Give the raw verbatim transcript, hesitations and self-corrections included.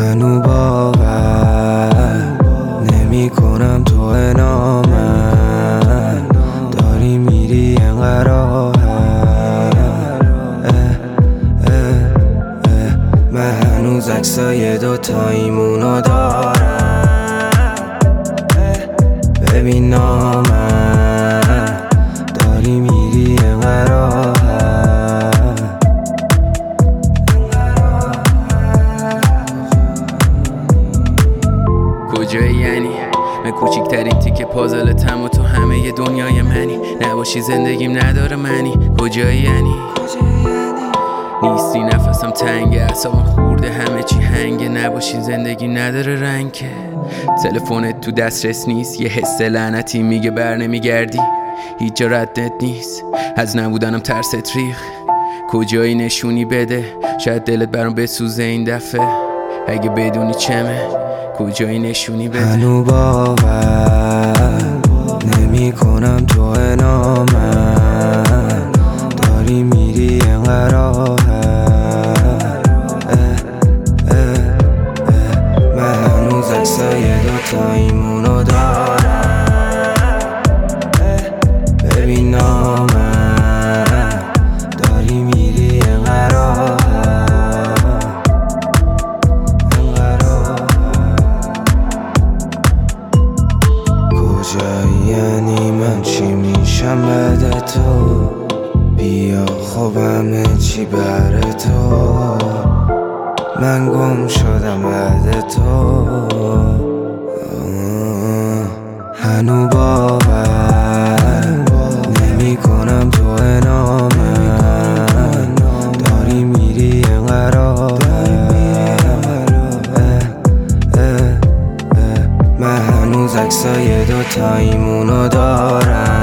هنو باور نمی کنم تو نامن داری میری انقدر راحت. من هنوز عکسای دوتاییمونو دارم. ببین نامن داری میری انقدر راحت. کجایی یعنی؟ من کوچیکترین تیکه پازلتم و تو همه ی دنیای منی. نباشی زندگیم نداره منی. کجایی یعنی؟ نیستی نفسم تنگه، اعصابم خورده، همه چی هنگه. نباشی زندگی نداره رنگ که. تلفنت تو دسترس نیست، یه حس لعنتی میگه بر نمیگردی. هیچ جا ردت نیست، از نبودنم ترست ریخ. کجایی نشونی بده، شاید دلت برام بسوزه این دفعه. اگه بدونی چمه کجایی نشونی بده. هنو باور نمی کنم تو نامن داری میری انقدر راحت. من هنوز عکسای دوتاییمونو دارم. ببین نامن داری میری انقدر راحت. کجایی یعنی؟ من چی میشم بعد تو؟ بیا خب همه چی بر تو. من گم شدم بعد تو. هنو باور نمی کنم تو نامن داری میری انقدر راحت. من هنوز عکسای دوتاییمونو دارم.